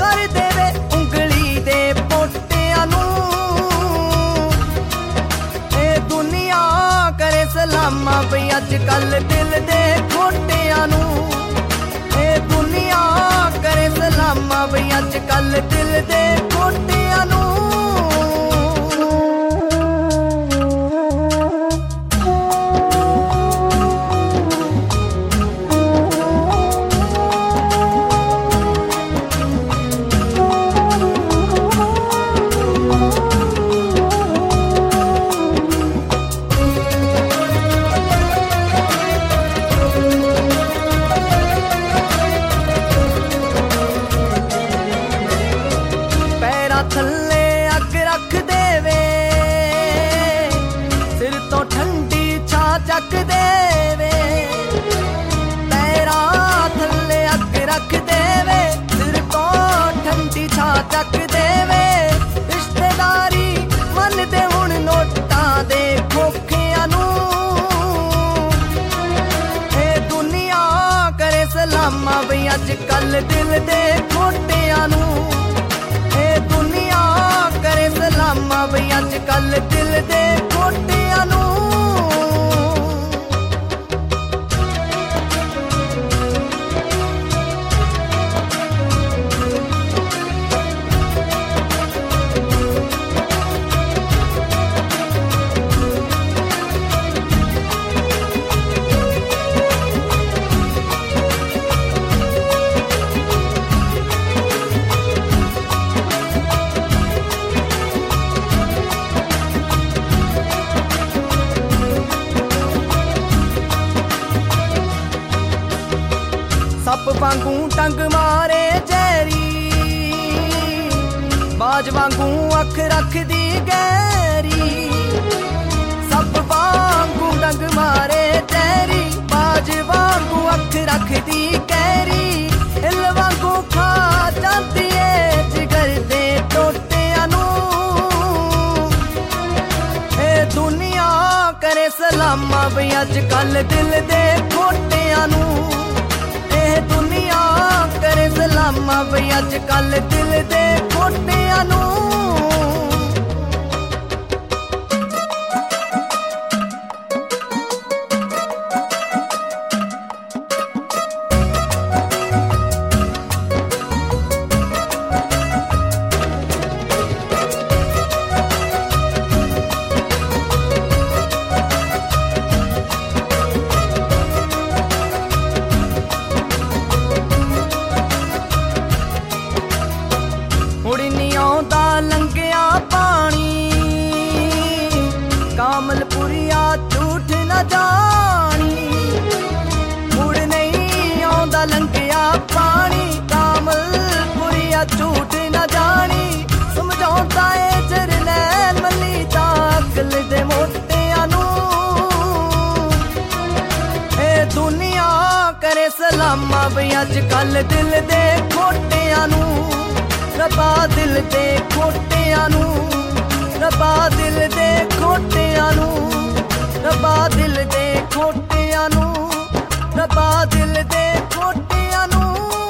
कर देवे उंगली दे पोटियां नू। ए दुनिया करे सलामा बई अज कल दिल दे खोटियां नू। ए दुनिया करे सलामा बई अज कल दिल दे खोटियां नू। थल्ले अग रख देवे सिर तो ठंडी छा चक देवे। पैरा थल्ले अग रख देवे सिर तो ठंडी छा चक देवे। रिश्तेदारी मन दे हुण नोटां दे खोखियां नू। ए दुनिया करे सलामा बई अज कल दिल दे खोटियां नू। दुनिया करे सलामा बई अज कल दिल दे खोटियां नू। सप वांगू टंग मारे जैरी बाज वांगू अख रख दी गैरी। सप वांगू टंग मारे जैरी बाज वांगू अख रख दी गैरी। हिल वांगू खा जाती है जिगर दे टोटियां नू। ए दुनिया करे सलामा बई अज कल दिल दे खोटियां नू। दुनिया करे सलामा बई अज कल दिल दे खोटियां नू। लंघिया पानी कामलपुरिया झूठ न जानी। मुड़ नहीं आउंदा लंघिया पानी कामलपुरिया झूठ न जानी। समझौता है जरनैल मल्ली दा अकल दे मोटियां नू। ए दुनिया करे सलामा बई अज कल दिल दे खोटियां नू। रबा दिल दे खोटियां नू। रबा दिल दे खोटियां नू। रबा दिल दे खोटियां नू। रबा दिल दे खोटियां नू।